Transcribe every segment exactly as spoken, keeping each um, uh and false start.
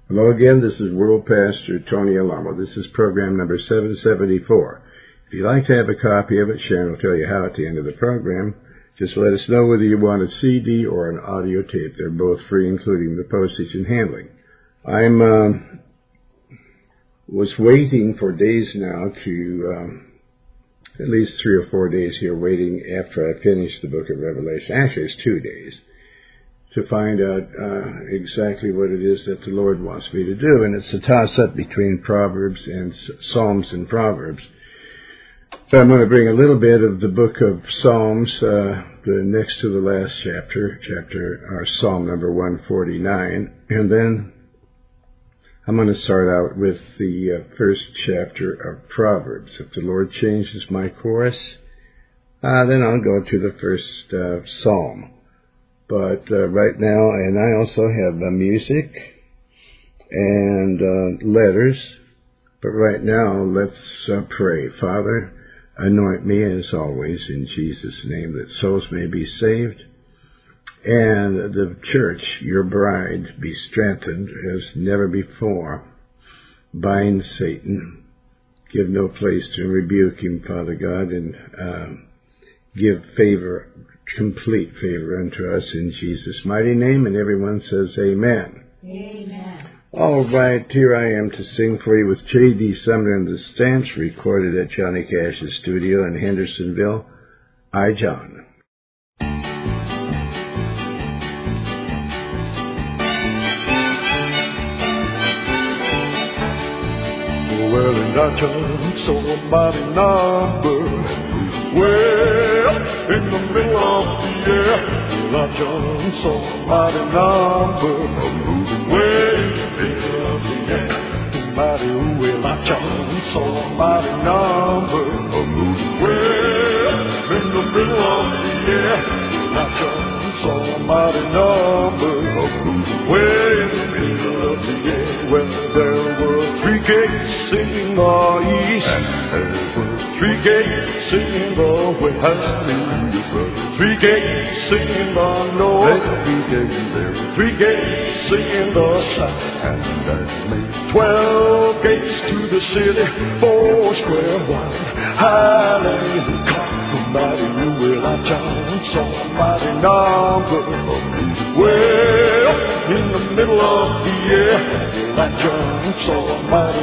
Hello again, this is World Pastor Tony Alamo. This is program number seven seventy-four. If you'd like to have a copy of it, Sharon will tell you how at the end of the program. Just let us know whether you want a C D or an audio tape. They're both free, including the postage and handling. I'm um, was waiting for days now to, um, at least three or four days here, waiting after I finished the book of Revelation. Actually, it's two days. To find out uh, exactly what it is that the Lord wants me to do. And it's a toss-up between Proverbs and Psalms and Proverbs. So I'm going to bring a little bit of the book of Psalms, uh, the next to the last chapter, chapter or Psalm number one forty-nine. And then I'm going to start out with the uh, first chapter of Proverbs. If the Lord changes my course, uh, then I'll go to the first uh, Psalm. But uh, right now, and I also have uh, music and uh, letters. But right now, let's uh, pray. Father, anoint me as always in Jesus' name, that souls may be saved. And the church, your bride, be strengthened as never before. Bind Satan. Give no place to rebuke him, Father God, and uh, give favor, complete favor unto us in Jesus' mighty name. And everyone says amen. Amen. All right, here I am to sing for you with J D Sumner and the Stamps, recorded at Johnny Cash's studio in Hendersonville. I, John. Well, and I just saw a mighty number way up in the middle of the air. Well, I just saw a mighty number way in the middle of the air. Mighty, well, I just saw a mighty number way up in the middle of the air. Well, I just saw a mighty number way in the middle of the air. Well, there were three gates in the east, and there were three gates in the west, three gates in the north, there were three gates in the south, and that made twelve gates to the city, four square wide. Hallelujah. Mighty, will I chant some mighty number way up in the middle of the air. Will I chant some mighty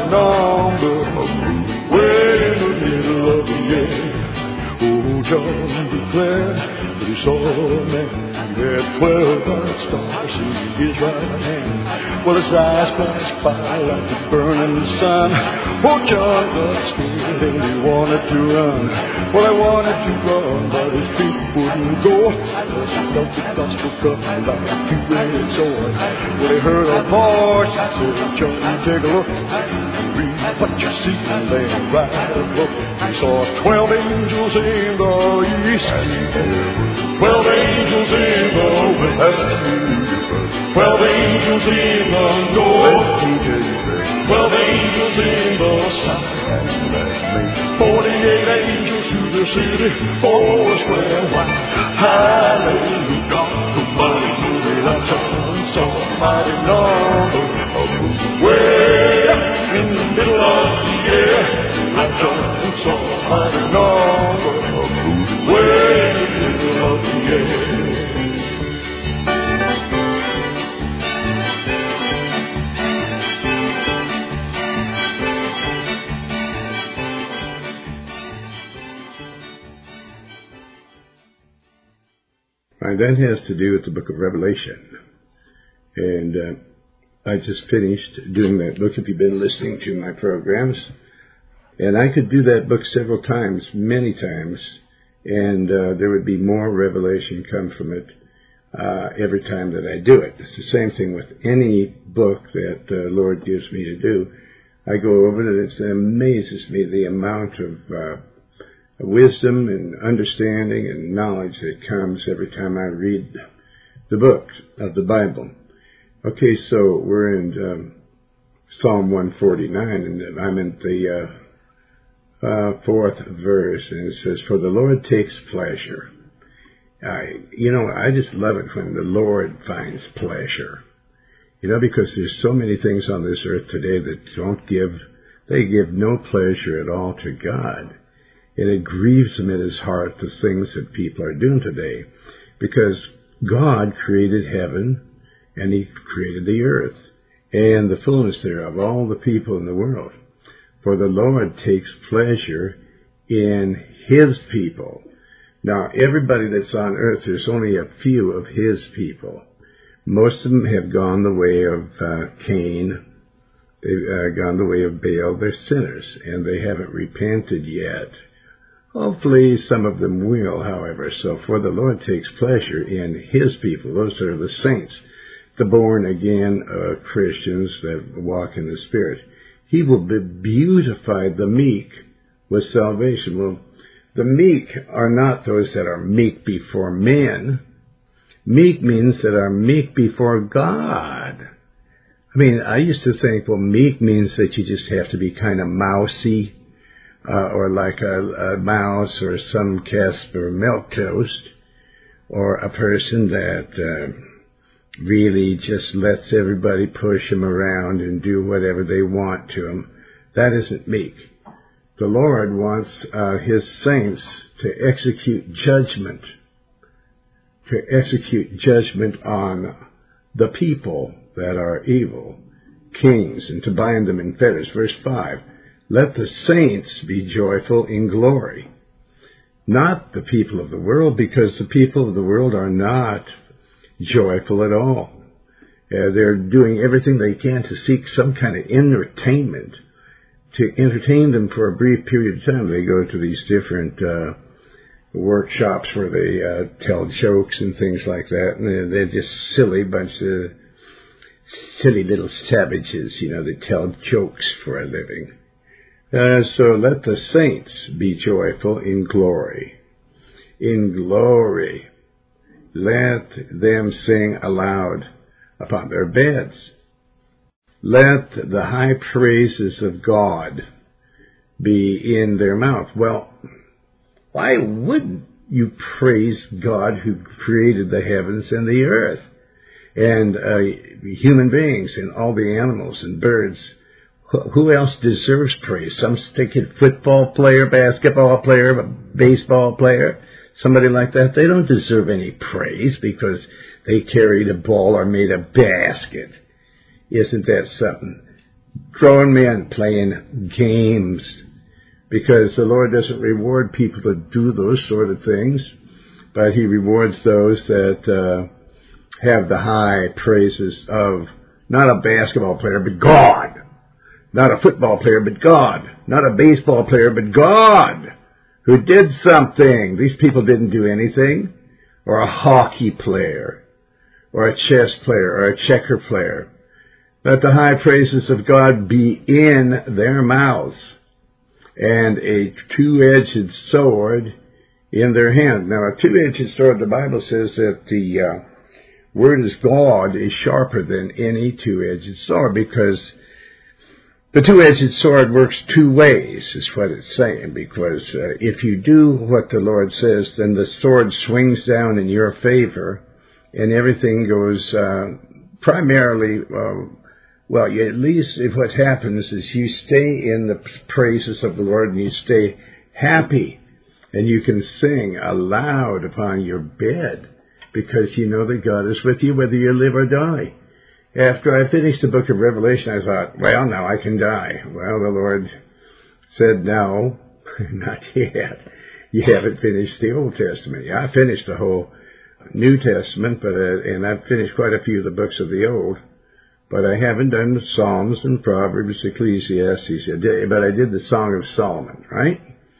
number way in the middle of the air. Oh, John declared that he saw a man. He had twelve bright stars in his right hand. Well, his eyes flashed by like the burning sun. Oh, John got scared and he wanted to run. Well, he wanted to run, but his feet wouldn't go. Because he felt the gospel coming like a two-edged sword. Well, he heard a voice. He said, John, take a look. Read what you see and then right above. He saw twelve angels in the east, twelve angels in the west, twelve angels in the north, twelve angels in the south, forty-eight angels to the city, four square wide. Hallelujah, the mighty movie of John, somebody number way up in the middle of the air. I John, somebody number way in the middle of the air. And that has to do with the book of Revelation. And uh, I just finished doing that book, if you've been listening to my programs. And I could do that book several times, many times, and uh, there would be more revelation come from it uh, every time that I do it. It's the same thing with any book that the Lord gives me to do. I go over it, and it amazes me the amount of uh, wisdom and understanding and knowledge that comes every time I read the book of the Bible. Okay, so we're in um, Psalm one forty-nine, and I'm in the uh, Uh, fourth verse, and it says, for the Lord takes pleasure. I, you know, I just love it when the Lord finds pleasure You know, because there's so many things on this earth today that don't give, they give no pleasure at all to God. And it grieves him in his heart, the things that people are doing today. Because God created heaven, and he created the earth, and the fullness thereof, all the people in the world. For the Lord takes pleasure in his people. Now, everybody that's on earth, there's only a few of his people. Most of them have gone the way of uh, Cain. They've uh, gone the way of Baal. They're sinners, and they haven't repented yet. Hopefully some of them will, however. So, for the Lord takes pleasure in his people. Those are the saints, the born-again uh, Christians that walk in the Spirit. He will be beautify the meek with salvation. Well, the meek are not those that are meek before men. Meek means that are meek before God. I mean, I used to think, well, meek means that you just have to be kind of mousy, uh, or like a, a mouse or some Casper milk toast, or a person that uh, really just lets everybody push them around and do whatever they want to them. That isn't meek. The Lord wants uh, his saints to execute judgment, to execute judgment on the people that are evil, kings, and to bind them in fetters. Verse five, let the saints be joyful in glory. Not the people of the world, because the people of the world are not joyful at all. Uh, they're doing everything they can to seek some kind of entertainment, to entertain them for a brief period of time. They go to these different uh, workshops where they uh, tell jokes and things like that, and they're, they're just silly bunch of silly little savages, you know, that tell jokes for a living. Uh, so let the saints be joyful in glory. In glory. Let them sing aloud upon their beds. Let the high praises of God be in their mouth. Well, why wouldn't you praise God who created the heavens and the earth and uh, human beings and all the animals and birds? Who else deserves praise? Some stinking football player, basketball player, baseball player, somebody like that. They don't deserve any praise because they carried a ball or made a basket. Isn't that something? Grown men playing games, because the Lord doesn't reward people that do those sort of things, but he rewards those that uh, have the high praises of not a basketball player, but God. Not a football player, but God. Not a baseball player, but God, who did something. These people didn't do anything. Or a hockey player, or a chess player, or a checker player. Let the high praises of God be in their mouths, and a two-edged sword in their hand. Now, a two-edged sword, the Bible says that the uh, word is God is sharper than any two-edged sword, because the two-edged sword works two ways, is what it's saying, because uh, if you do what the Lord says, then the sword swings down in your favor, and everything goes uh, primarily, uh, well, you, at least if what happens is you stay in the praises of the Lord and you stay happy, and you can sing aloud upon your bed, because you know that God is with you whether you live or die. After I finished the book of Revelation, I thought, well, now I can die. Well, the Lord said, no, not yet. You haven't finished the Old Testament. Yeah, I finished the whole New Testament, but uh, and I've finished quite a few of the books of the Old, but I haven't done the Psalms and Proverbs, Ecclesiastes, but I did the Song of Solomon, right?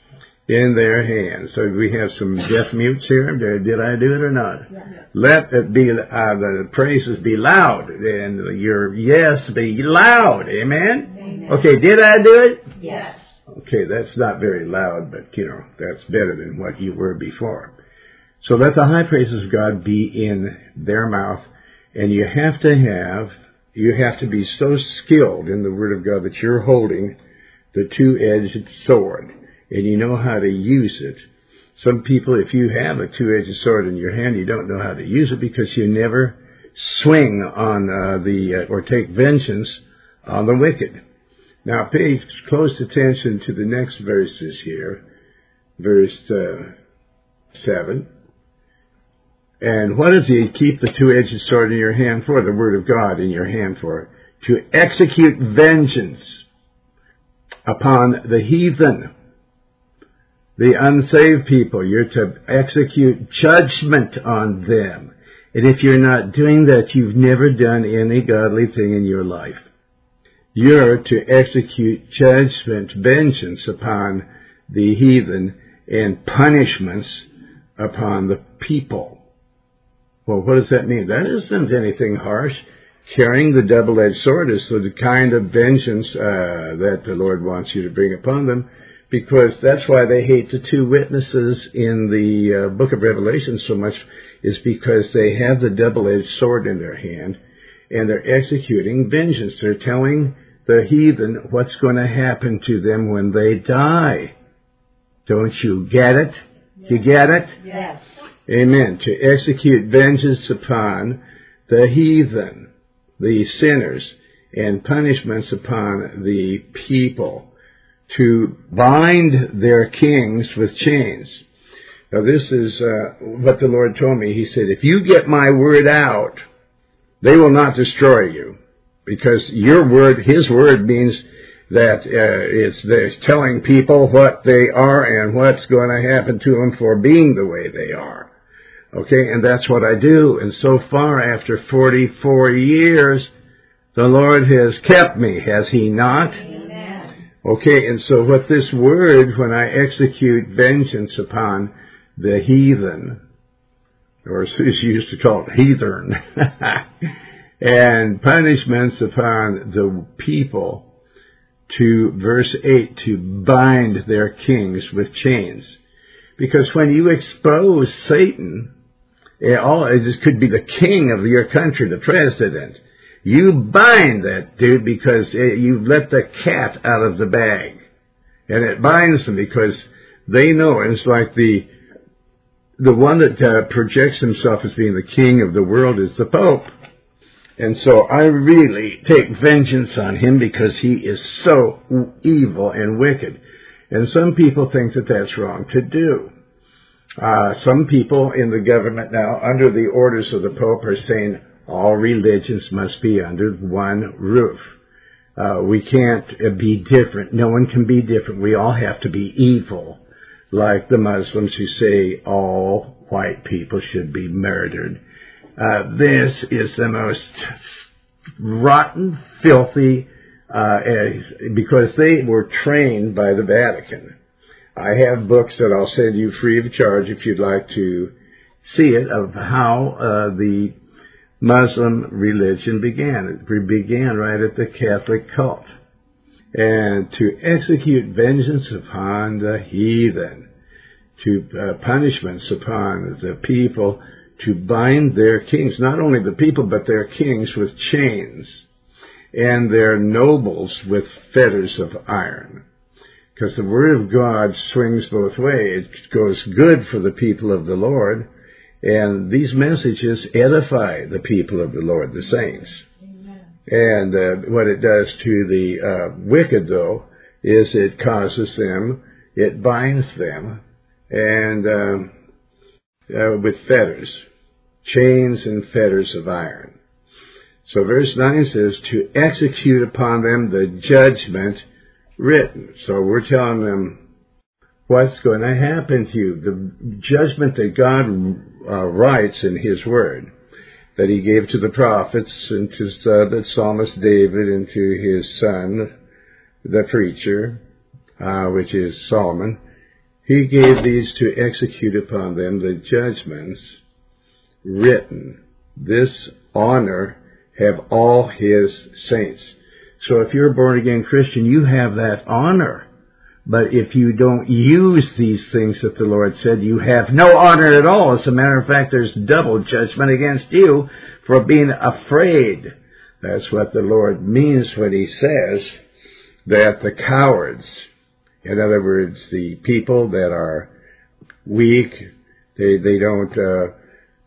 In their hands. So we have some deaf mutes here. Did I do it or not? Yeah. Let it be, uh, the praises be loud, and your yes be loud. Amen? Amen? Okay, did I do it? Yes. Okay, that's not very loud, but, you know, that's better than what you were before. So let the high praises of God be in their mouth, and you have to have, you have to be so skilled in the Word of God that you're holding the two-edged sword, and you know how to use it. Some people, if you have a two-edged sword in your hand, you don't know how to use it because you never swing on uh, the, uh, or take vengeance on the wicked. Now pay close attention to the next verses here. Verse uh, seven. And what does he keep the two-edged sword in your hand for? The word of God in your hand for? To execute vengeance upon the heathen, the unsaved people. You're to execute judgment on them. And if you're not doing that, you've never done any godly thing in your life. You're to execute judgment, vengeance upon the heathen, and punishments upon the people. Well, what does that mean? That isn't anything harsh. Carrying the double-edged sword is the kind of vengeance uh, that the Lord wants you to bring upon them, because that's why they hate the two witnesses in the uh, book of Revelation so much, is because they have the double-edged sword in their hand, and they're executing vengeance. They're telling the heathen what's going to happen to them when they die. Don't you get it? Yes. You get it? Yes. Amen. To execute vengeance upon the heathen, the sinners, and punishments upon the people. To bind their kings with chains. Now this is uh, what the Lord told me. He said, if you get my word out, they will not destroy you. Because your word, his word, means that uh, it's they're telling people what they are and what's going to happen to them for being the way they are. Okay, and that's what I do. And so far, after forty-four years, the Lord has kept me, has he not? Amen. Okay, and so what this word, when I execute vengeance upon the heathen, or as you used to call it, heathen, and punishments upon the people, to verse eight, to bind their kings with chains. Because when you expose Satan, it, all, it just could be the king of your country, the president, you bind that dude because you let the cat out of the bag. And it binds them because they know, and it's like the the one that uh, projects himself as being the king of the world is the Pope. And so I really take vengeance on him because he is so evil and wicked. And some people think that that's wrong to do. Uh, some people in the government now, under the orders of the Pope, are saying all religions must be under one roof. Uh, we can't be different. No one can be different. We all have to be evil, like the Muslims who say all white people should be murdered. Uh, this is the most rotten, filthy, uh, because they were trained by the Vatican. I have books that I'll send you free of charge if you'd like to see it, of how uh, the Muslim religion began. It began right at the Catholic cult. And to execute vengeance upon the heathen, to uh, punishments upon the people, to bind their kings, not only the people, but their kings with chains, and their nobles with fetters of iron. Because the word of God swings both ways. It goes good for the people of the Lord, and these messages edify the people of the Lord, the saints. Amen. And uh, what it does to the uh, wicked, though, is it causes them, it binds them, and um, uh, with fetters, chains and fetters of iron. So verse nine says, to execute upon them the judgment written. So we're telling them what's going to happen to you. The judgment that God uh, writes in his word, that he gave to the prophets and to uh, the psalmist David and to his son, the preacher, uh, which is Solomon. He gave these to execute upon them the judgments written. This honor have all his saints. So if you're a born-again Christian, you have that honor. But if you don't use these things that the Lord said, you have no honor at all. As a matter of fact, there's double judgment against you for being afraid. That's what the Lord means when he says that the cowards, in other words, the people that are weak, they, they don't uh,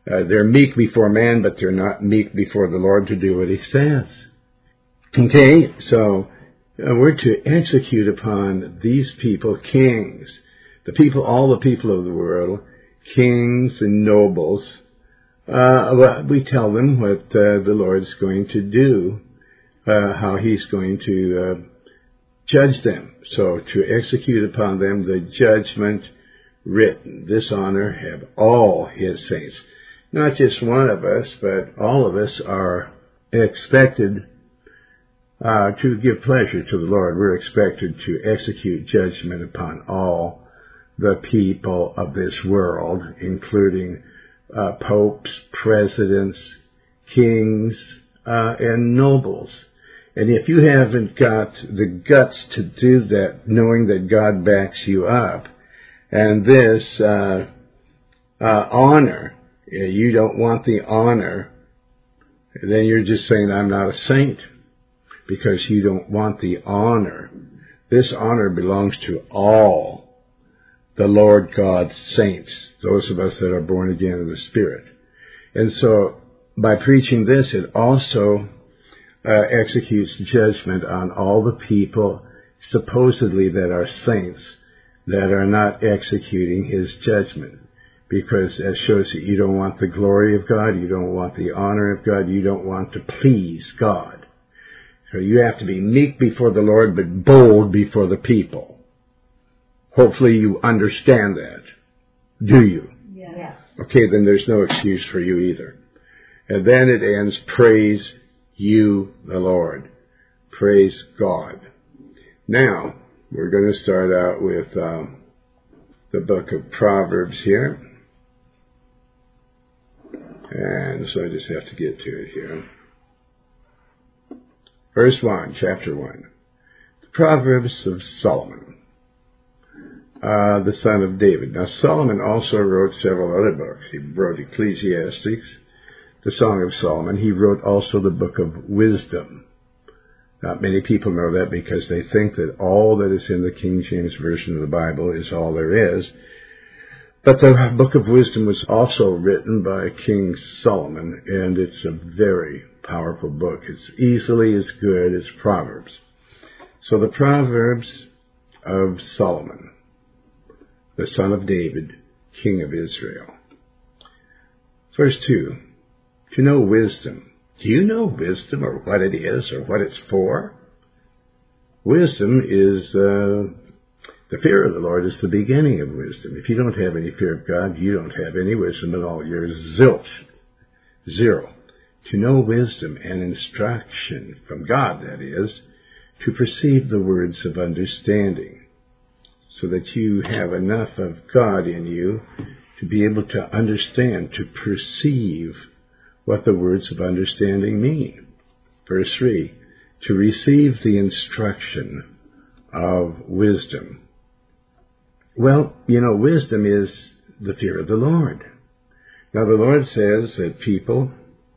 Uh, they're meek before man, but they're not meek before the Lord to do what he says. Okay, so uh, we're to execute upon these people, kings, the people, all the people of the world, kings and nobles. Uh, well, we tell them what uh, the Lord's going to do, uh, how he's going to uh, judge them. So to execute upon them the judgment written. This honor have all his saints. Not just one of us, but all of us are expected uh, to give pleasure to the Lord. We're expected to execute judgment upon all the people of this world, including uh, popes, presidents, kings, uh, and nobles. And if you haven't got the guts to do that, knowing that God backs you up, and this uh, uh, honor, you don't want the honor, then you're just saying, I'm not a saint, because you don't want the honor. This honor belongs to all the Lord God's saints, those of us that are born again in the Spirit. And so, by preaching this, it also uh, executes judgment on all the people supposedly that are saints that are not executing his judgment. Because it shows that you don't want the glory of God, you don't want the honor of God, you don't want to please God. So you have to be meek before the Lord, but bold before the people. Hopefully you understand that. Do you? Yes. Okay, then there's no excuse for you either. And then it ends, praise you, the Lord. Praise God. Now, we're going to start out with um, the book of Proverbs here. And so I just have to get to it here. Verse one, chapter one. The Proverbs of Solomon, uh, the son of David. Now Solomon also wrote several other books. He wrote Ecclesiastes, the Song of Solomon. He wrote also the book of Wisdom. Not many people know that because they think that all that is in the King James Version of the Bible is all there is. But the book of Wisdom was also written by King Solomon, and it's a very powerful book. It's easily as good as Proverbs. So the Proverbs of Solomon, the son of David, king of Israel. Verse two, to know wisdom. Do you know wisdom, or what it is, or what it's for? Wisdom is... Uh, The fear of the Lord is the beginning of wisdom. If you don't have any fear of God, you don't have any wisdom at all. You're zilch. Zero. To know wisdom and instruction from God, that is, to perceive the words of understanding, so that you have enough of God in you to be able to understand, to perceive what the words of understanding mean. Verse three, to receive the instruction of wisdom. Well, you know, wisdom is the fear of the Lord. Now, the Lord says that people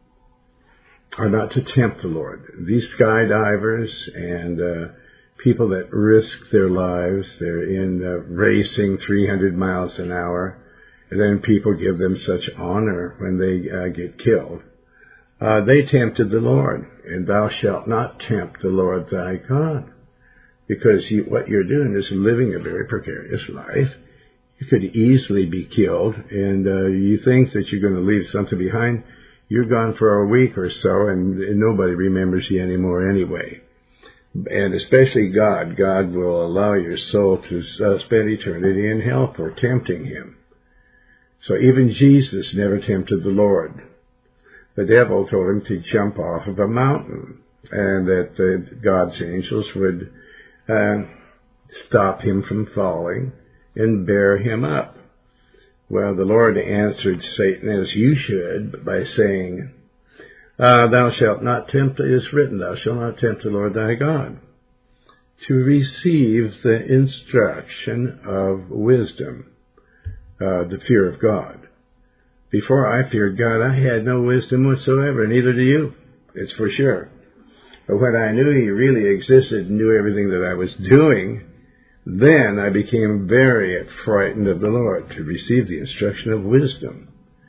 are not to tempt the Lord. These skydivers and uh, people that risk their lives, they're in uh, racing three hundred miles an hour, and then people give them such honor when they uh, get killed. Uh, they tempted the Lord, and thou shalt not tempt the Lord thy God. Because you, what you're doing is living a very precarious life. You could easily be killed, and uh, you think that you're going to leave something behind. You're gone for a week or so, and, and nobody remembers you anymore anyway. And especially God. God will allow your soul to uh, spend eternity in hell for tempting him. So even Jesus never tempted the Lord. The devil told him to jump off of a mountain, and that uh, God's angels would Uh, stop him from falling and bear him up. Well, the Lord answered Satan as you should by saying, uh, thou shalt not tempt, it is written, thou shalt not tempt the Lord thy God. To receive the instruction of wisdom, uh, the fear of God. Before I feared God, I had no wisdom whatsoever, neither do you. It's for sure. But when I knew he really existed and knew everything that I was doing, then I became very frightened of the Lord, to receive the instruction of wisdom,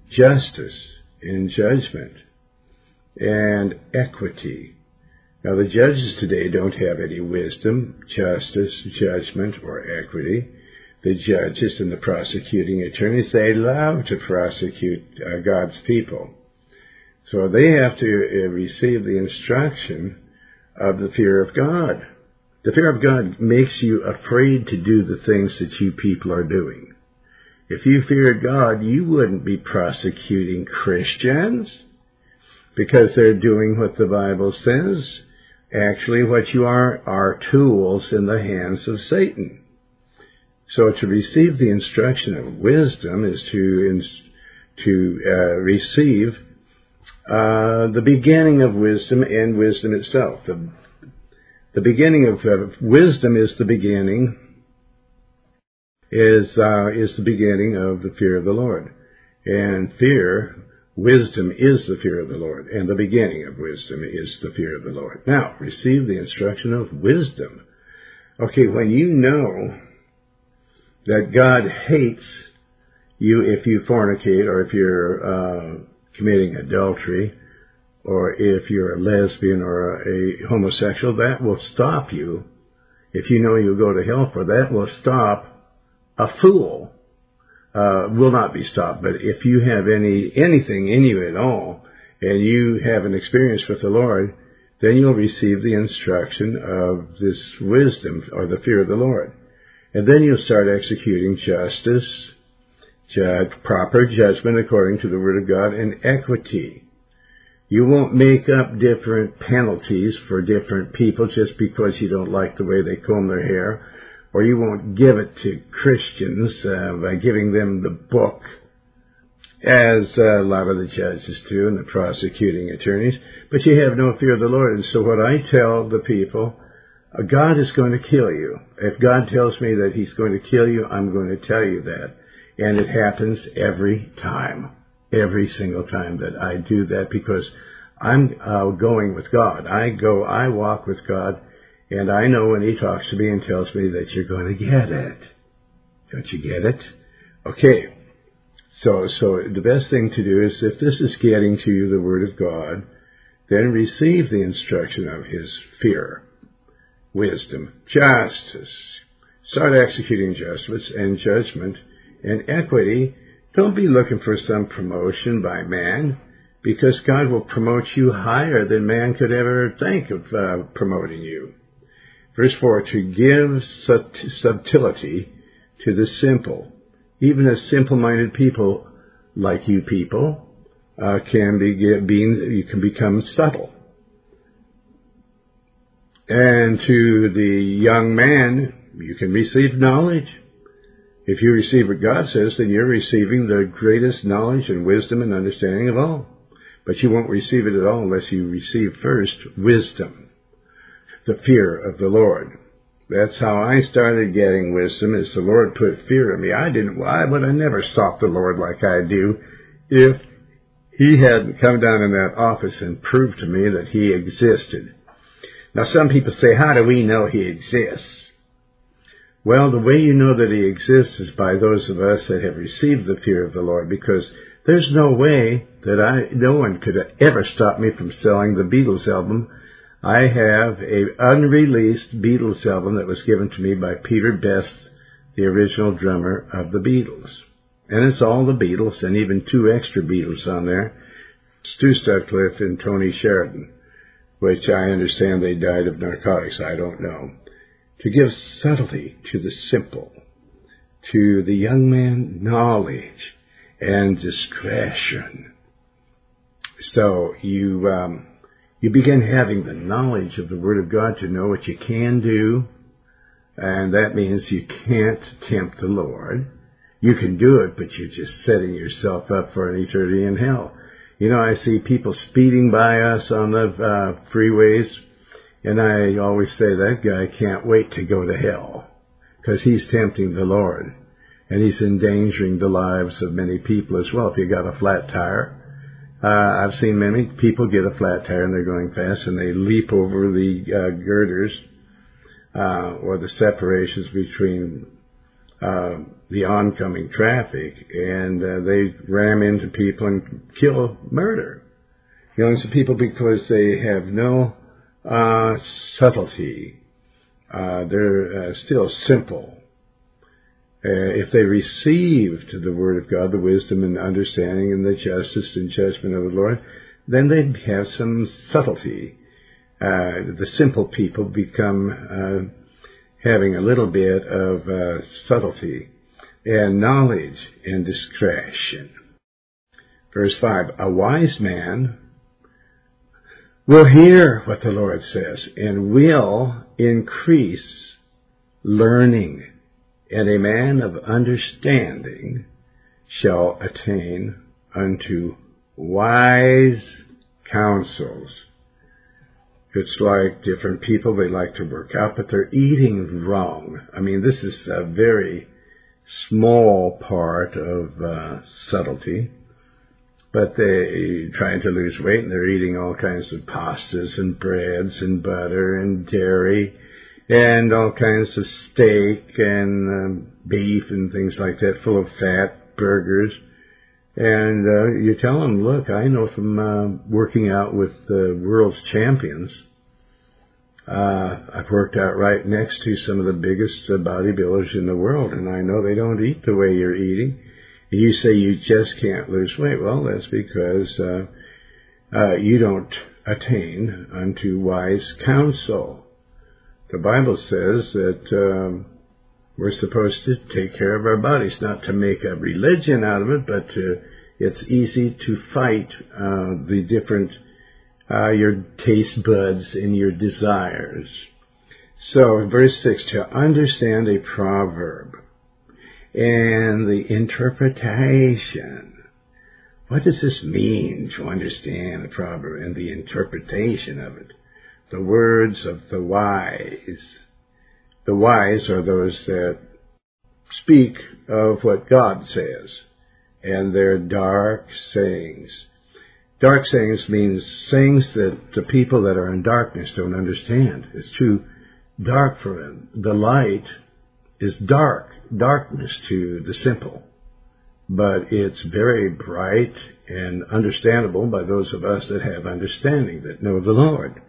justice and judgment, and equity. Now, the judges today don't have any wisdom, justice, judgment, or equity. The judges and the prosecuting attorneys, they love to prosecute uh, God's people. So they have to uh, receive the instruction of the fear of God. The fear of God makes you afraid to do the things that you people are doing. If you feared God, you wouldn't be prosecuting Christians because they're doing what the Bible says. Actually, what you are are tools in the hands of Satan. So to receive the instruction of wisdom is to to uh, receive uh, the beginning of wisdom and wisdom itself. The, the beginning of uh, wisdom is the beginning is uh, is the beginning of the fear of the Lord, and fear. Wisdom is the fear of the Lord, and the beginning of wisdom is the fear of the Lord. Now, receive the instruction of wisdom. Okay, when you know that God hates you if you fornicate, or if you're uh, committing adultery, or if you're a lesbian or a homosexual, that will stop you. If you know you'll go to hell for that, will stop a fool. Uh, will not be stopped. But if you have any anything in you at all, and you have an experience with the Lord, then you'll receive the instruction of this wisdom, or the fear of the Lord. And then you'll start executing justice, judge, proper judgment according to the Word of God, and equity. You won't make up different penalties for different people just because you don't like the way they comb their hair. Or you won't give it to Christians uh, by giving them the book, as uh, a lot of the judges do and the prosecuting attorneys. But you have no fear of the Lord. And so what I tell the people, uh, God is going to kill you. If God tells me that He's going to kill you, I'm going to tell you that. And it happens every time, every single time that I do that, because I'm uh, going with God. I go, I walk with God. And I know when He talks to me and tells me that you're going to get it. Don't you get it? Okay. So, so the best thing to do is, if this is getting to you the Word of God, then receive the instruction of His fear, wisdom, justice. Start executing justice and judgment and equity. Don't be looking for some promotion by man, because God will promote you higher than man could ever think of uh, promoting you. Verse four, to give subtlety to the simple. Even as simple-minded people, like you people, uh, can be being, you can become subtle. And to the young man, you can receive knowledge. If you receive what God says, then you're receiving the greatest knowledge and wisdom and understanding of all. But you won't receive it at all unless you receive first wisdom. The fear of the Lord. That's how I started getting wisdom, is the Lord put fear in me. I didn't, why would I never sought the Lord like I do if He hadn't come down in that office and proved to me that He existed. Now some people say, how do we know He exists? Well, the way you know that He exists is by those of us that have received the fear of the Lord, because there's no way that I, no one could ever stop me from selling the Beatles album. I have a unreleased Beatles album that was given to me by Peter Best, the original drummer of the Beatles. And it's all the Beatles, and even two extra Beatles on there, Stu Sutcliffe and Tony Sheridan, which I understand they died of narcotics. I don't know. To give subtlety to the simple, to the young man knowledge and discretion. So you... Um, You begin having the knowledge of the Word of God to know what you can do, and that means you can't tempt the Lord. You can do it, but you're just setting yourself up for an eternity in hell. You know, I see people speeding by us on the uh, freeways, and I always say that guy can't wait to go to hell, because he's tempting the Lord, and he's endangering the lives of many people as well. If you got a flat tire, Uh, I've seen many people get a flat tire and they're going fast and they leap over the uh, girders uh, or the separations between uh, the oncoming traffic, and uh, they ram into people and kill, murder young people because they have no uh, subtlety. Uh, they're uh, still simple. Uh, if they received the Word of God, the wisdom and understanding and the justice and judgment of the Lord, then they'd have some subtlety. Uh, the simple people become uh, having a little bit of uh, subtlety and knowledge and discretion. Verse five, a wise man will hear what the Lord says and will increase learning, and a man of understanding shall attain unto wise counsels. It's like different people, they like to work out, but they're eating wrong. I mean, this is a very small part of uh, subtlety, but they're trying to lose weight, and they're eating all kinds of pastas and breads and butter and dairy and all kinds of steak and um, beef and things like that, full of fat, burgers. And uh, you tell them, look, I know from uh, working out with the world's champions, uh, I've worked out right next to some of the biggest uh, bodybuilders in the world, and I know they don't eat the way you're eating. You say you just can't lose weight. Well, that's because uh, uh, you don't attain unto wise counsel. The Bible says that um, we're supposed to take care of our bodies, not to make a religion out of it, but to, it's easy to fight uh, the different, uh, your taste buds and your desires. So, verse six, to understand a proverb and the interpretation. What does this mean, to understand a proverb and the interpretation of it? The words of the wise. The wise are those that speak of what God says, and they're dark sayings. Dark sayings means sayings that the people that are in darkness don't understand. It's too dark for them. The light is dark, darkness to the simple, but it's very bright and understandable by those of us that have understanding, that know the Lord.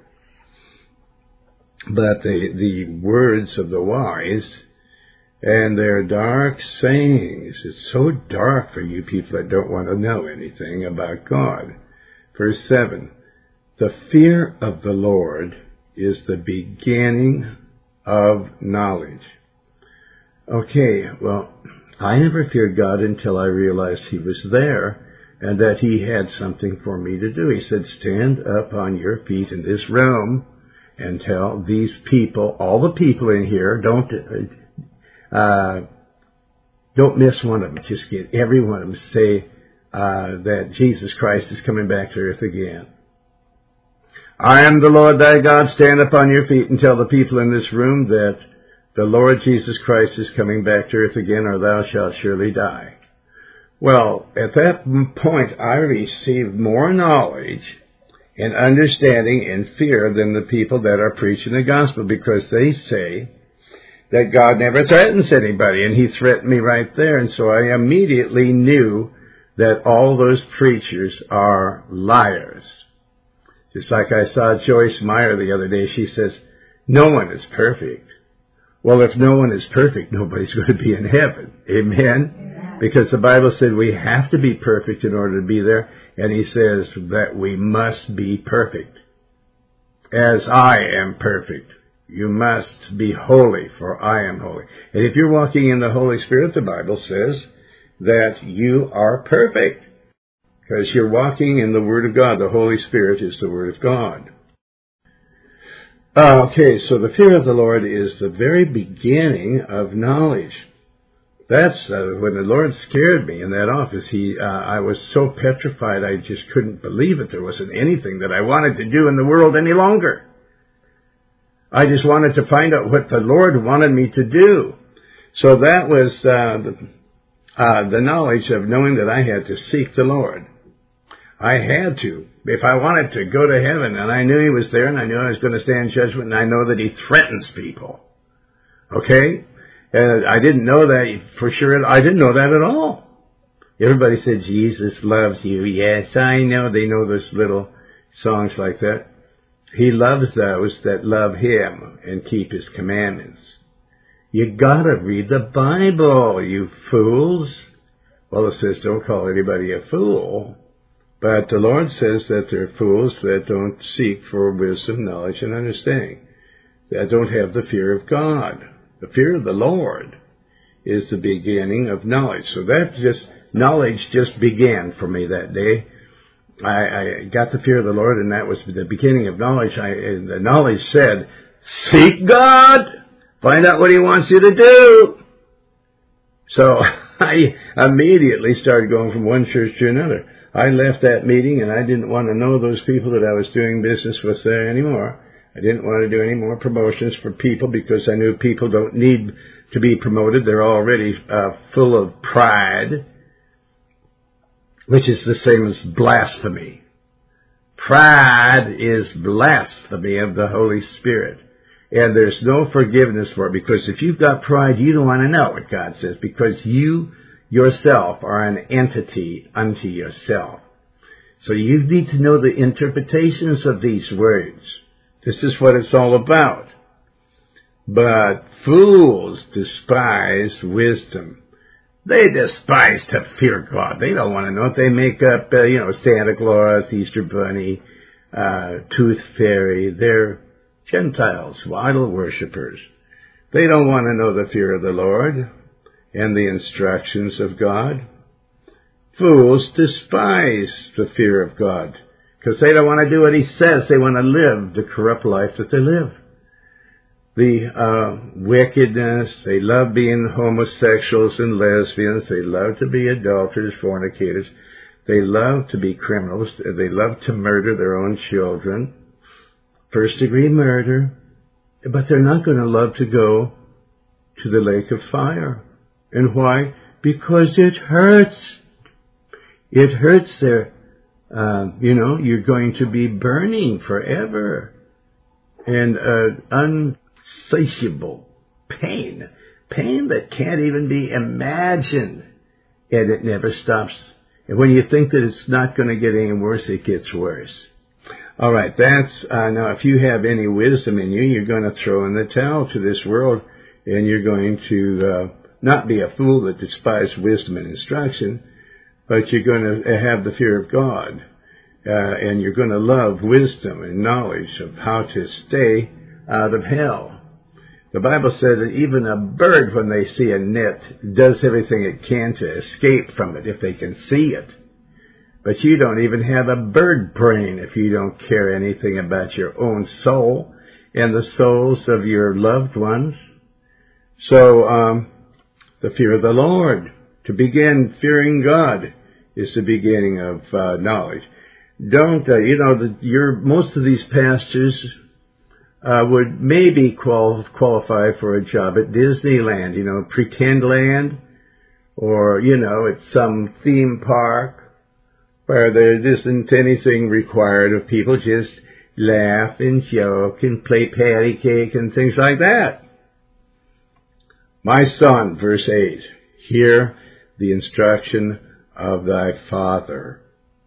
But the, the words of the wise and their dark sayings, it's so dark for you people that don't want to know anything about God. Verse seven, the fear of the Lord is the beginning of knowledge. Okay, well, I never feared God until I realized He was there and that He had something for me to do. He said, stand up on your feet in this room and tell these people, all the people in here, don't uh, don't miss one of them. Just get every one of them to say uh, that Jesus Christ is coming back to earth again. I am the Lord thy God. Stand up on your feet and tell the people in this room that the Lord Jesus Christ is coming back to earth again, or thou shalt surely die. Well, at that point, I received more knowledge and understanding and fear than the people that are preaching the gospel, because they say that God never threatens anybody, and He threatened me right there. And so I immediately knew that all those preachers are liars. Just like I saw Joyce Meyer the other day, she says, no one is perfect. Well, if no one is perfect, nobody's going to be in heaven. Amen? Because the Bible said we have to be perfect in order to be there. And He says that we must be perfect. As I am perfect, you must be holy, for I am holy. And if you're walking in the Holy Spirit, the Bible says that you are perfect, because you're walking in the Word of God. The Holy Spirit is the Word of God. Okay, so the fear of the Lord is the very beginning of knowledge. That's uh, when the Lord scared me in that office. He, uh, I was so petrified, I just couldn't believe it. There wasn't anything that I wanted to do in the world any longer. I just wanted to find out what the Lord wanted me to do. So that was uh, the, uh, the knowledge of knowing that I had to seek the Lord. I had to. If I wanted to go to heaven, and I knew He was there, and I knew I was going to stand in judgment, and I know that He threatens people. Okay? And I didn't know that for sure. I didn't know that at all. Everybody said, Jesus loves you. Yes, I know. They know those little songs like that. He loves those that love him and keep his commandments. You gotta read the Bible, you fools. Well, it says don't call anybody a fool. But the Lord says that they're fools that don't seek for wisdom, knowledge, and understanding. That don't have the fear of God. The fear of the Lord is the beginning of knowledge. So that just, knowledge just began for me that day. I, I got the fear of the Lord, and that was the beginning of knowledge. I, the knowledge said, seek God! Find out what he wants you to do! So I immediately started going from one church to another. I left that meeting, and I didn't want to know those people that I was doing business with there anymore. I didn't want to do any more promotions for people because I knew people don't need to be promoted. They're already uh, full of pride, which is the same as blasphemy. Pride is blasphemy of the Holy Spirit. And there's no forgiveness for it, because if you've got pride, you don't want to know what God says, because you yourself are an entity unto yourself. So you need to know the interpretations of these words. This is what it's all about. But fools despise wisdom. They despise to fear God. They don't want to know it. They make up, uh, you know, Santa Claus, Easter Bunny, uh, Tooth Fairy. They're Gentiles, idol worshippers. They don't want to know the fear of the Lord and the instructions of God. Fools despise the fear of God because they don't want to do what he says. They want to live the corrupt life that they live. The uh, wickedness, they love being homosexuals and lesbians. They love to be adulterers, fornicators. They love to be criminals. They love to murder their own children. First degree murder. But they're not going to love to go to the lake of fire. And why? Because it hurts. It hurts their, uh, you know, you're going to be burning forever. And uh, unsatiable pain. Pain that can't even be imagined. And it never stops. And when you think that it's not going to get any worse, it gets worse. All right, that's, uh, now if you have any wisdom in you, you're going to throw in the towel to this world, and you're going to uh, not be a fool that despises wisdom and instruction, but you're going to have the fear of God, uh, and you're going to love wisdom and knowledge of how to stay out of hell. The Bible said that even a bird, when they see a net, does everything it can to escape from it if they can see it. But you don't even have a bird brain if you don't care anything about your own soul and the souls of your loved ones. So, um, the fear of the Lord, to begin fearing God, is the beginning of uh, knowledge. Don't, uh, you know, the, your, most of these pastors uh, would maybe qual- qualify for a job at Disneyland, you know, Pretend Land, or, you know, at some theme park, where there isn't anything required of people, just laugh and joke and play patty cake and things like that. My son, verse eight, hear the instruction of thy father.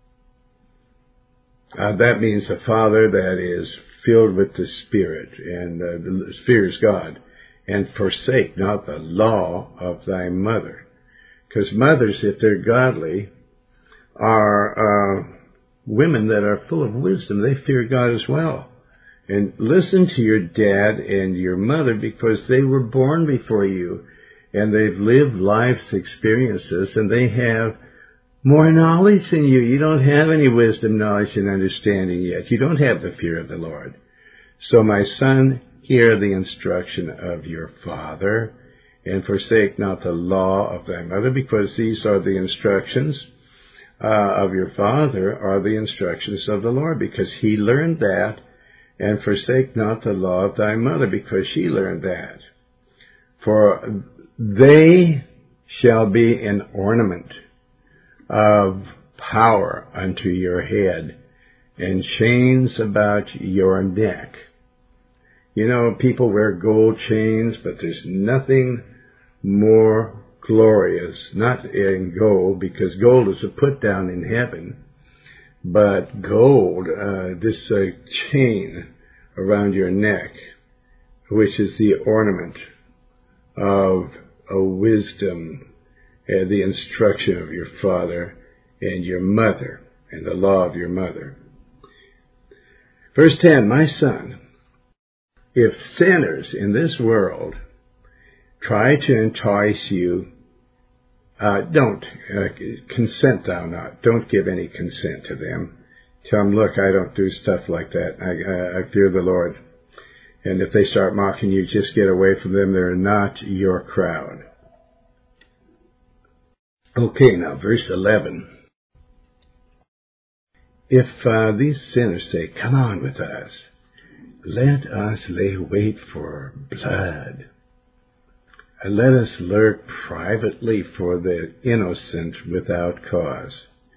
Uh, that means a father that is filled with the Spirit and uh, fears God, and forsake not the law of thy mother. Because mothers, if they're godly, are uh, women that are full of wisdom. They fear God as well. And listen to your dad and your mother, because they were born before you, and they've lived life's experiences, and they have more knowledge than you. You don't have any wisdom, knowledge, and understanding yet. You don't have the fear of the Lord. So, my son, hear the instruction of your father, and forsake not the law of thy mother, because these are the instructions Uh, of your father, are the instructions of the Lord, because he learned that, and forsake not the law of thy mother, because she learned that. For they shall be an ornament of power unto your head, and chains about your neck. You know, people wear gold chains, but there's nothing more glorious, not in gold, because gold is a put down in heaven, but gold, uh, this uh, chain around your neck, which is the ornament of a wisdom and the instruction of your father and your mother and the law of your mother. Verse ten, my son, if sinners in this world try to entice you, uh, don't uh, consent thou not. Don't give any consent to them. Tell them, look, I don't do stuff like that. I, I, I fear the Lord. And if they start mocking you, just get away from them. They're not your crowd. Okay, now verse eleven. If uh, these sinners say, come on with us, let us lay wait for blood. And let us lurk privately for the innocent without cause.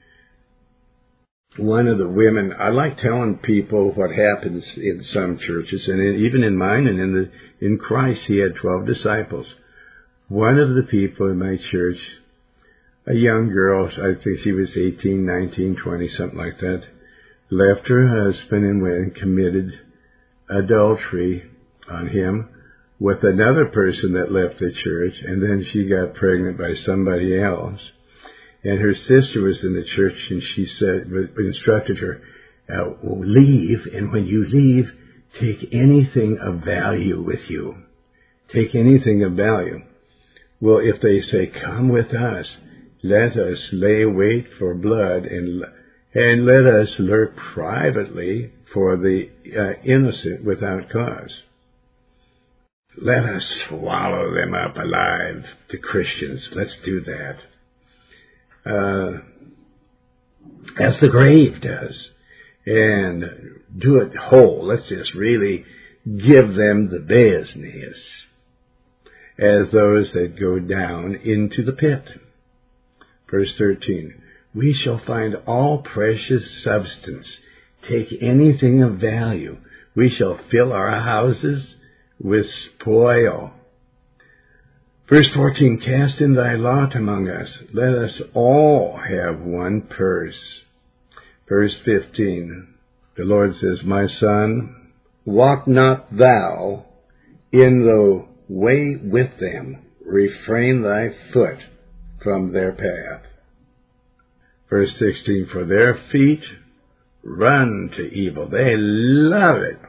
One of the women, I like telling people what happens in some churches, and in, even in mine and in the in Christ, he had twelve disciples. One of the people in my church, a young girl, I think she was eighteen, nineteen, twenty, something like that, left her husband and went and committed adultery on him with another person that left the church, and then she got pregnant by somebody else. And her sister was in the church, and she said, instructed her, uh, leave, and when you leave, take anything of value with you. Take anything of value. Well, if they say, come with us, let us lay wait for blood, and and let us lurk privately for the uh, innocent without cause. Let us swallow them up alive, the Christians. Let's do that. Uh, as the grave does. And do it whole. Let's just really give them the business as those that go down into the pit. Verse thirteen. We shall find all precious substance. Take anything of value. We shall fill our houses with spoil. Verse fourteen, cast in thy lot among us. Let us all have one purse. Verse fifteen, the Lord says, my son, walk not thou in the way with them. Refrain thy foot from their path. Verse sixteen, for their feet run to evil. They love it.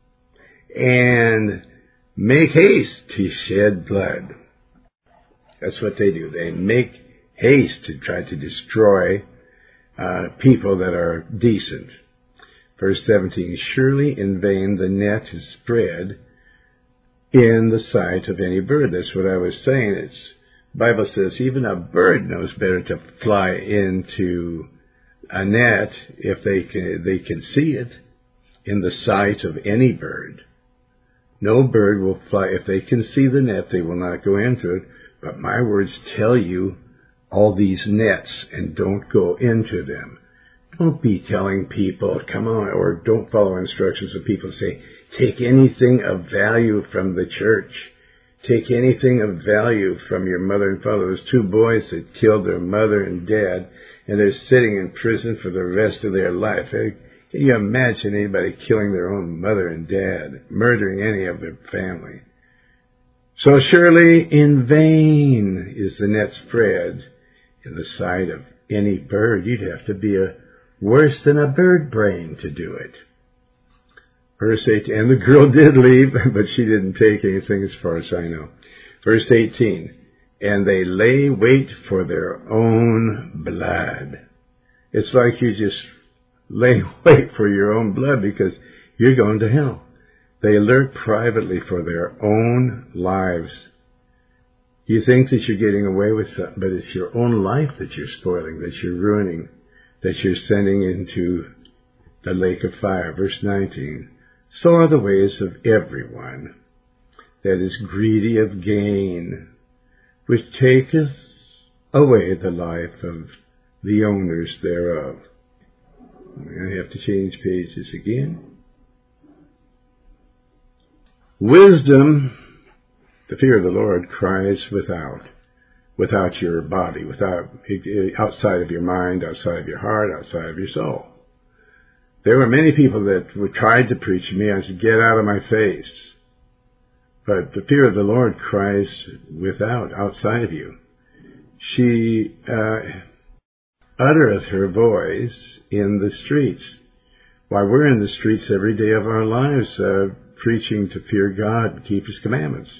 And make haste to shed blood. That's what they do. They make haste to try to destroy uh, people that are decent. Verse seventeen, surely in vain the net is spread in the sight of any bird. That's what I was saying. It's Bible says even a bird knows better to fly into a net if they can, they can see it in the sight of any bird. No bird will fly. If they can see the net, they will not go into it. But my words tell you all these nets, and don't go into them. Don't be telling people, come on, or don't follow instructions of people say, take anything of value from the church. Take anything of value from your mother and father. Those two boys that killed their mother and dad, and they're sitting in prison for the rest of their life. Can you imagine anybody killing their own mother and dad, murdering any of their family? So surely in vain is the net spread in the sight of any bird. You'd have to be a worse than a bird brain to do it. Verse eighteen, and the girl did leave, but she didn't take anything as far as I know. Verse eighteen, and they lay wait for their own blood. It's like you just lay wait for your own blood because you're going to hell. They lurk privately for their own lives. You think that you're getting away with something, but it's your own life that you're spoiling, that you're ruining, that you're sending into the lake of fire. Verse nineteen, so are the ways of everyone that is greedy of gain, which taketh away the life of the owners thereof. I have to change pages again. Wisdom The fear of the Lord cries without, without your body, without, outside of your mind, outside of your heart, outside of your soul. There were many people that would tried to preach to me. I said, get out of my face. But the fear of the Lord cries without, outside of you. She uh, uttereth her voice in the streets. Why, we're in the streets every day of our lives uh, preaching to fear God and keep His commandments.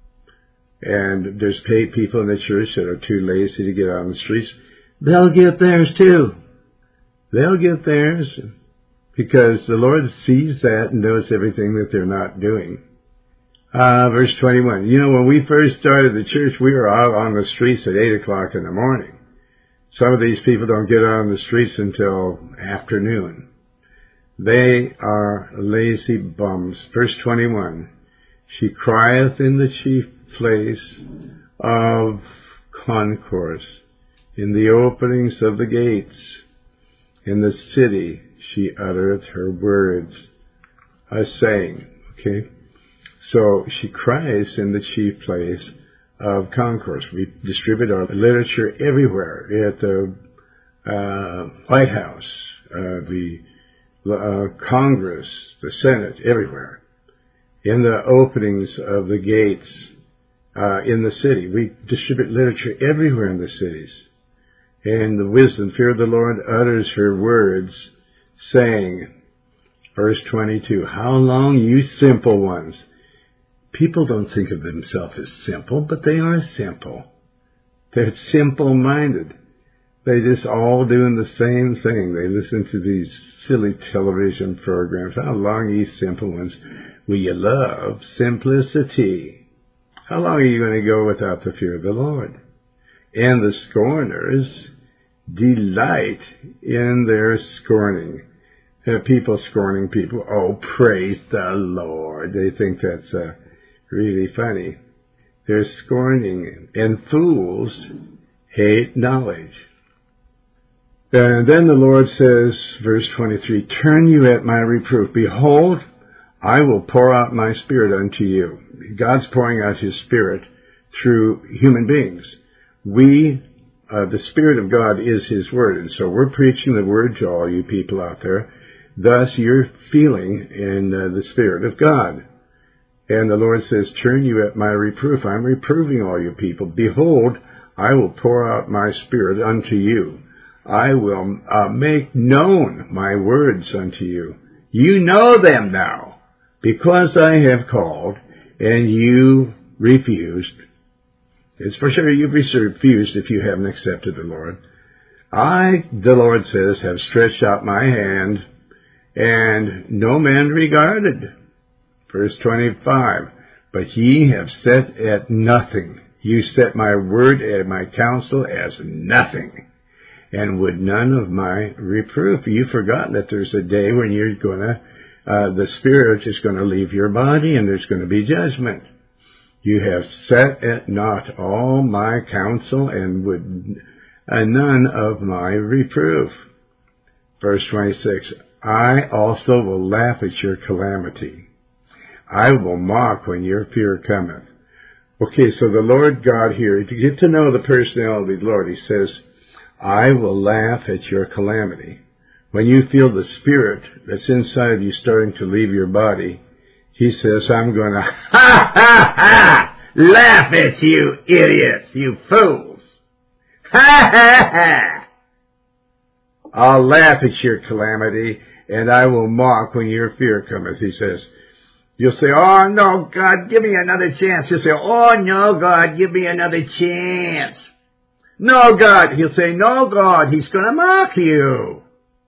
And there's paid people in the church that are too lazy to get on the streets. They'll get theirs too. They'll get theirs because the Lord sees that and knows everything that they're not doing. Uh, verse twenty-one. You know, when we first started the church, we were out on the streets at eight o'clock in the morning. Some of these people don't get out on the streets until afternoon. They are lazy bums. Verse twenty-one. She crieth in the chief place of concourse, in the openings of the gates, in the city she uttereth her words, a saying. Okay? So she cries in the chief place of concourse. We distribute our literature everywhere, at the uh, White House, uh, the uh, Congress, the Senate, everywhere. In the openings of the gates, uh, in the city. We distribute literature everywhere in the cities. And the wisdom, fear of the Lord, utters her words, saying, verse twenty-two, how long, you simple ones? People don't think of themselves as simple, but they are simple. They're simple-minded. They just all doing the same thing. They listen to these silly television programs. How long, ye simple ones, will you love simplicity? How long are you going to go without the fear of the Lord? And the scorners delight in their scorning. Uh, people scorning people. Oh, praise the Lord. They think that's uh, really funny. They're scorning. And fools hate knowledge. And then the Lord says, verse twenty-three, turn you at my reproof. Behold, I will pour out my Spirit unto you. God's pouring out His Spirit through human beings. We, uh, the Spirit of God is His Word. And so we're preaching the Word to all you people out there. Thus, you're feeling in uh, the Spirit of God. And the Lord says, turn you at my reproof. I'm reproving all you people. Behold, I will pour out my Spirit unto you. I will uh, make known my words unto you. You know them now, because I have called, and you refused. It's for sure you've refused if you haven't accepted the Lord. I, the Lord says, have stretched out my hand, and no man regarded. Verse twenty-five, but ye have set at nothing. You set my word and my counsel as nothing, and would none of my reproof. You've forgotten that there's a day when you're going to, uh, the Spirit is going to leave your body, and there's going to be judgment. You have set at naught all my counsel, and would uh, none of my reproof. Verse twenty-six, I also will laugh at your calamity. I will mock when your fear cometh. Okay, so the Lord God here, to get to know the personality of the Lord, He says, I will laugh at your calamity. When you feel the Spirit that's inside of you starting to leave your body, He says, I'm going to, ha, ha, ha, laugh at you idiots, you fools. Ha, ha, ha. I'll laugh at your calamity, and I will mock when your fear cometh, He says. You'll say, oh, no, God, give me another chance. You'll say, oh, no, God, give me another chance. No, God. He'll say, no, God. He's going to mock you.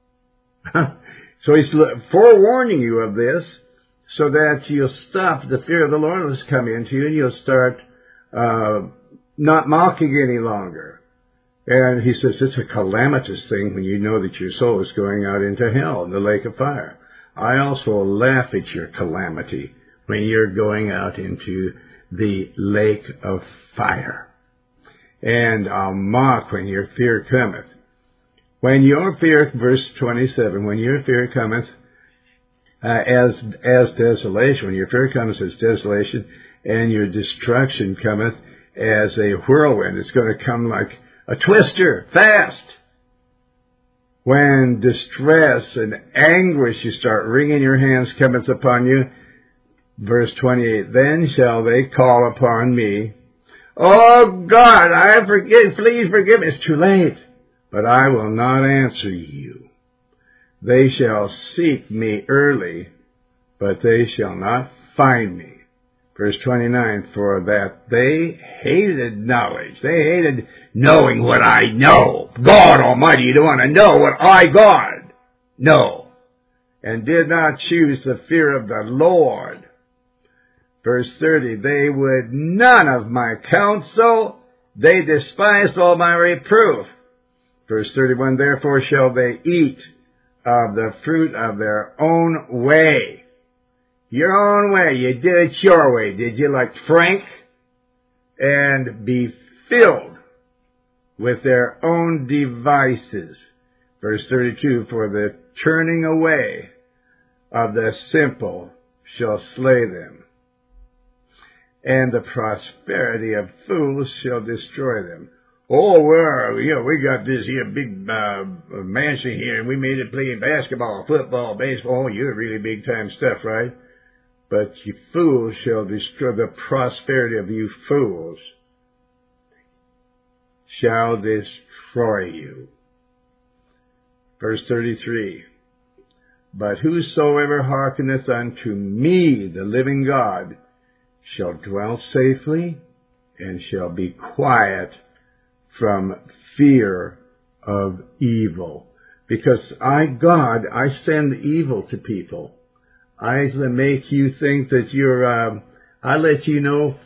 So He's forewarning you of this so that you'll stop. The fear of the Lord will come into you, and you'll start uh, not mocking any longer. And He says it's a calamitous thing when you know that your soul is going out into hell in the lake of fire. I also will laugh at your calamity when you're going out into the lake of fire. And I'll mock when your fear cometh. When your fear, verse twenty-seven, when your fear cometh uh, as as desolation, when your fear comes as desolation, and your destruction cometh as a whirlwind. It's going to come like a twister, fast. When distress and anguish, you start wringing your hands, cometh upon you. Verse twenty-eight, then shall they call upon me. Oh God, I forgive, please forgive me. It's too late. But I will not answer you. They shall seek me early, but they shall not find me. Verse twenty-nine, for that they hated knowledge. They hated knowing what I know. God Almighty, you don't want to know what I, God, know. And did not choose the fear of the Lord. Verse thirty, they would none of my counsel. They despised all my reproof. Verse thirty-one, therefore shall they eat of the fruit of their own way. Your own way. You did it your way. Did you, like Frank? And be filled with their own devices. Verse thirty-two, for the turning away of the simple shall slay them, and the prosperity of fools shall destroy them. Oh, well, you know, we got this here big uh, mansion here, and we made it play basketball, football, baseball. You're really big-time stuff, right? But you fools shall destroy, the prosperity of you fools shall destroy you. Verse thirty-three, but whosoever hearkeneth unto me, the living God, shall dwell safely and shall be quiet from fear of evil. Because I, God, I send evil to people. I make you think that you're, uh, I let you know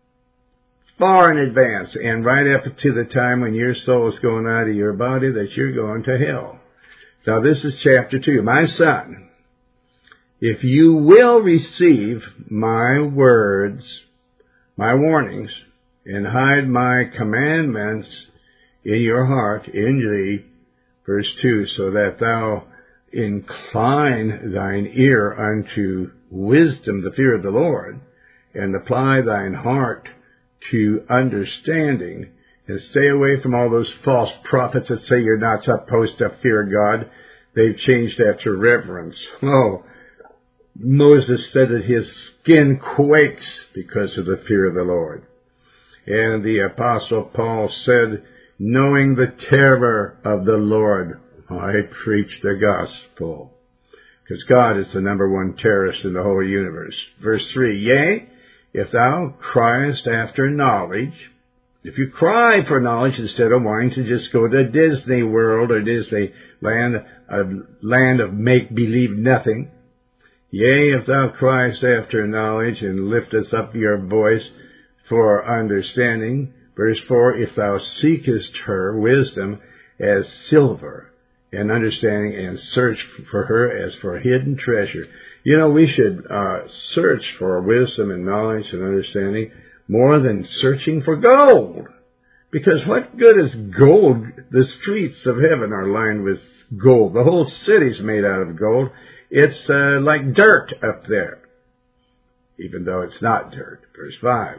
far in advance and right up to the time when your soul is going out of your body that you're going to hell. Now this is chapter two. My son, if you will receive my words, my warnings, and hide my commandments in your heart, in thee, verse two, so that thou incline thine ear unto wisdom, the fear of the Lord, and apply thine heart to understanding, and stay away from all those false prophets that say you're not supposed to fear God. They've changed that to reverence. Oh, Moses said that his skin quakes because of the fear of the Lord. And the Apostle Paul said, knowing the terror of the Lord, I preach the gospel. Because God is the number one terrorist in the whole universe. Verse three, yea, if thou criest after knowledge, if you cry for knowledge instead of wanting to just go to Disney World or Disney Land, a land of make-believe nothing, yea, if thou criest after knowledge and liftest up your voice for understanding, verse four, if thou seekest her wisdom as silver, and understanding, and search for her as for hidden treasure. You know, we should uh, search for wisdom and knowledge and understanding more than searching for gold. Because what good is gold? The streets of heaven are lined with gold. The whole city's made out of gold. It's uh, like dirt up there, even though it's not dirt. Verse five.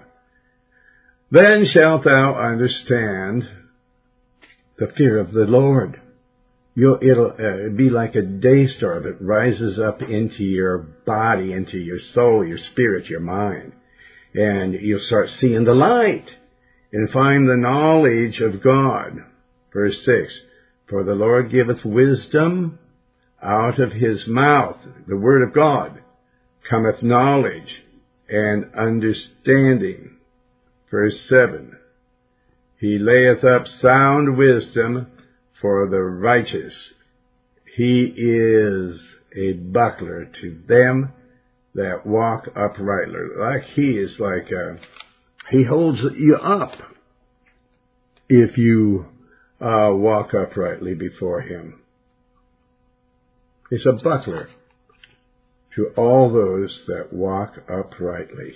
Then shalt thou understand the fear of the Lord. You'll, it'll uh, be like a day star that rises up into your body, into your soul, your spirit, your mind. And you'll start seeing the light and find the knowledge of God. Verse six, for the Lord giveth wisdom, out of his mouth, the word of God, cometh knowledge and understanding. Verse seven, he layeth up sound wisdom for the righteous. He is a buckler to them that walk uprightly. Like he is like a, he holds you up if you uh, walk uprightly before him. He's a buckler to all those that walk uprightly.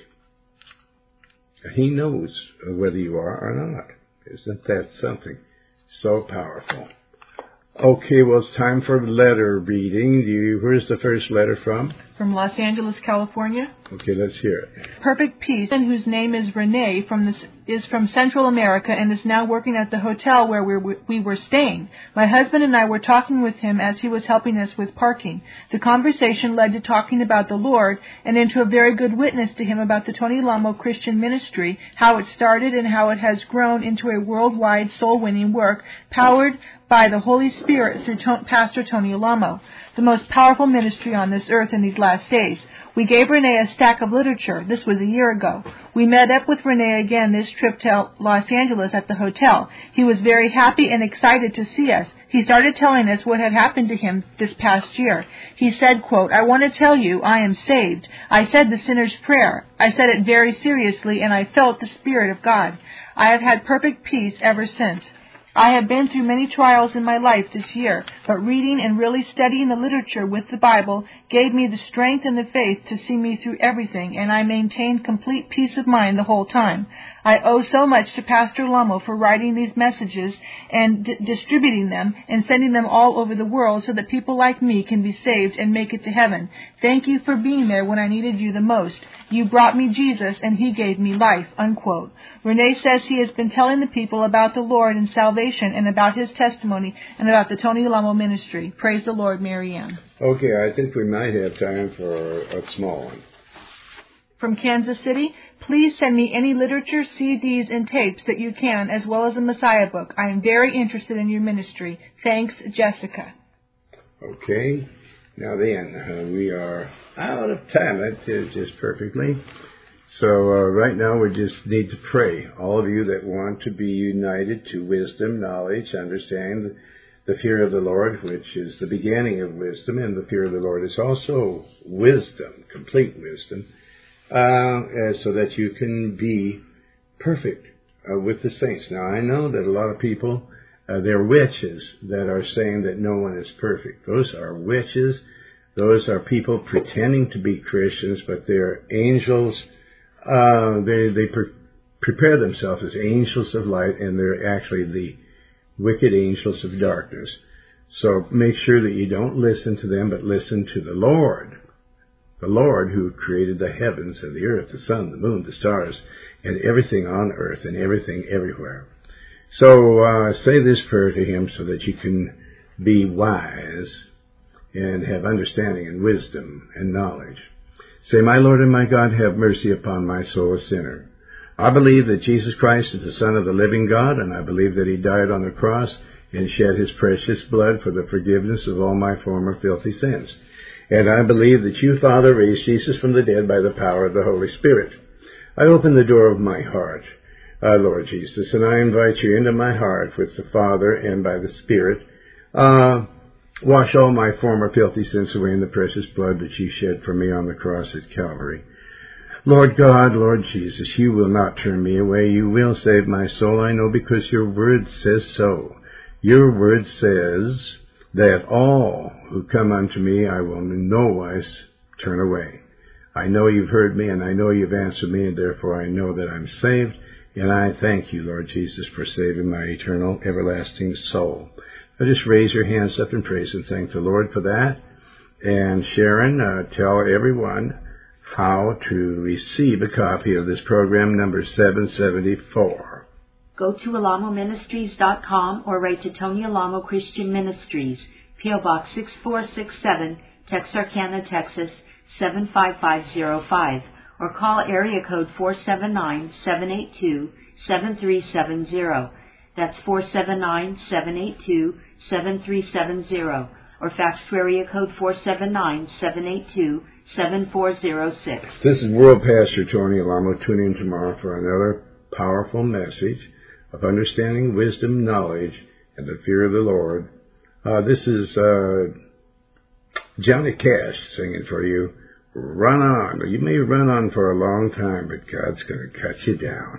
He knows whether you are or not. Isn't that something? So powerful. Okay, well, it's time for letter reading. Do you, where's the first letter from? from Los Angeles, California. Okay, let's hear it. Perfect Peace, and whose name is Renee, from this, is from Central America and is now working at the hotel where we were, we were staying. My husband and I were talking with him as he was helping us with parking. The conversation led to talking about the Lord and into a very good witness to him about the Tony Alamo Christian Ministry, how it started and how it has grown into a worldwide soul-winning work powered by the Holy Spirit through to- Pastor Tony Alamo, the most powerful ministry on this earth in these last days. We gave Renee a stack of literature. This was a year ago. We met up with Renee again this trip to Los Angeles at the hotel. He was very happy and excited to see us. He started telling us what had happened to him this past year. He said, quote, "I want to tell you I am saved. I said the sinner's prayer. I said it very seriously, and I felt the Spirit of God. I have had perfect peace ever since. I have been through many trials in my life this year, but reading and really studying the literature with the Bible gave me the strength and the faith to see me through everything, and I maintained complete peace of mind the whole time. I owe so much to Pastor Alamo for writing these messages and d- distributing them and sending them all over the world so that people like me can be saved and make it to heaven. Thank you for being there when I needed you the most. You brought me Jesus, and he gave me life," unquote. Renee says he has been telling the people about the Lord and salvation and about his testimony and about the Tony Alamo ministry. Praise the Lord, Mary Ann. Okay, I think we might have time for a small one. From Kansas City, please send me any literature, C Ds, and tapes that you can, as well as a Messiah book. I am very interested in your ministry. Thanks, Jessica. Okay. Now then, uh, we are out of time. That is just perfectly. So uh, right now we just need to pray. All of you that want to be united to wisdom, knowledge, understand the fear of the Lord, which is the beginning of wisdom, and the fear of the Lord is also wisdom, complete wisdom, uh, so that you can be perfect uh, with the saints. Now I know that a lot of people, Uh, they're witches that are saying that no one is perfect. Those are witches. Those are people pretending to be Christians, but they're angels. Uh, they they pre- prepare themselves as angels of light, and they're actually the wicked angels of darkness. So make sure that you don't listen to them, but listen to the Lord. The Lord who created the heavens and the earth, the sun, the moon, the stars, and everything on earth and everything everywhere. So uh, say this prayer to him so that you can be wise and have understanding and wisdom and knowledge. Say, "My Lord and my God, have mercy upon my soul, a sinner. I believe that Jesus Christ is the Son of the living God, and I believe that he died on the cross and shed his precious blood for the forgiveness of all my former filthy sins. And I believe that you, Father, raised Jesus from the dead by the power of the Holy Spirit. I open the door of my heart, Uh, Lord Jesus, and I invite you into my heart with the Father and by the Spirit. Uh, wash all my former filthy sins away in the precious blood that you shed for me on the cross at Calvary. Lord God, Lord Jesus, you will not turn me away. You will save my soul, I know, because your word says so. Your word says that all who come unto me I will in no wise turn away. I know you've heard me, and I know you've answered me, and therefore I know that I'm saved. And I thank you, Lord Jesus, for saving my eternal, everlasting soul." Now just raise your hands up in praise and thank the Lord for that. And Sharon, uh, tell everyone how to receive a copy of this program, number seven seventy-four. Go to alamo ministries dot com or write to Tony Alamo Christian Ministries, P O Box six four six seven, Texarkana, Texas, seven five five zero five. Or call area code four seven nine, seven eight two, seven three seven zero. That's four seven nine, seven eight two, seven three seven zero. Or fax to area code four seven nine, seven eight two, seven four zero six. This is World Pastor Tony Alamo. Tune in tomorrow for another powerful message of understanding, wisdom, knowledge, and the fear of the Lord. Uh, this is uh, Johnny Cash singing for you. Run on. You may run on for a long time, but God's going to cut you down.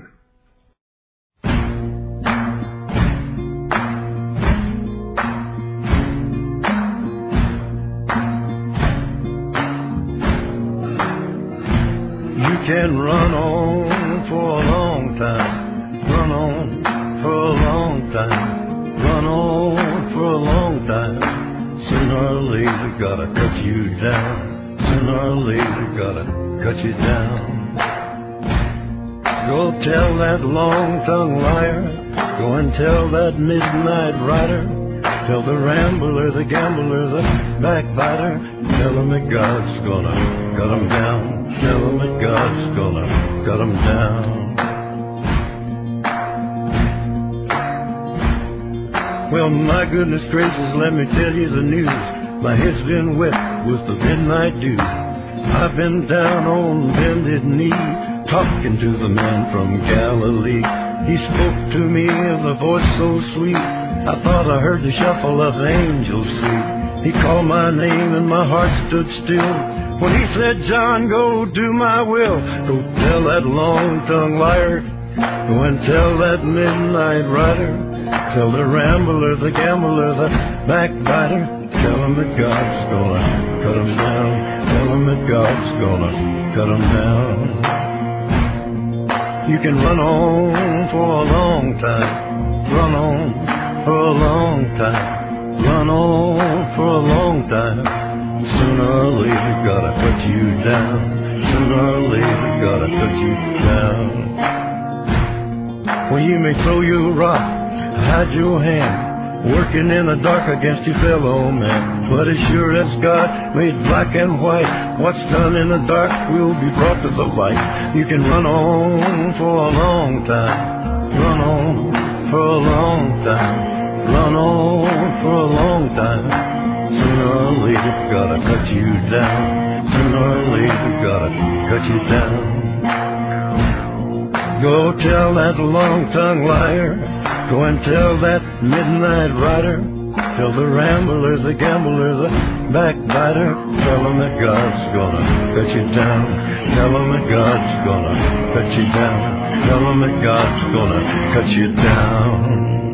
You can run on for a long time. Run on for a long time. Run on for a long time. Sooner or later, gotta cut you down. sooner or later gotta cut you down. Go tell that long-tongued liar, go and tell that midnight rider, tell the rambler, the gambler, the backbiter, tell him that God's gonna cut him down, tell him that God's gonna cut him down. Well, my goodness gracious, let me tell you the news. My head's been wet with the midnight dew. I've been down on bended knee, talking to the man from Galilee. He spoke to me with a voice so sweet, I thought I heard the shuffle of angels sweet. He called my name and my heart stood still when he said, John, go do my will. Go tell that long-tongued liar, go and tell that midnight rider, tell the rambler, the gambler, the backbiter, tell him that God's gonna cut him down, tell him that God's gonna cut him down. You can run on for a long time, run on for a long time, run on for a long time. Sooner or later gotta cut you down, sooner or later gotta cut you down. Well, you may throw your rock, hide your hand, working in the dark against your fellow man, but as sure as God made black and white, what's done in the dark will be brought to the light. You can run on for a long time, run on for a long time, run on for a long time. Sooner or later gotta cut you down, sooner or later gotta cut you down. Go tell that long-tongued liar, go and tell that midnight rider, tell the rambler, the gambler, the backbiter, tell him that God's gonna cut you down, tell him that God's gonna cut you down, tell him that God's gonna cut you down.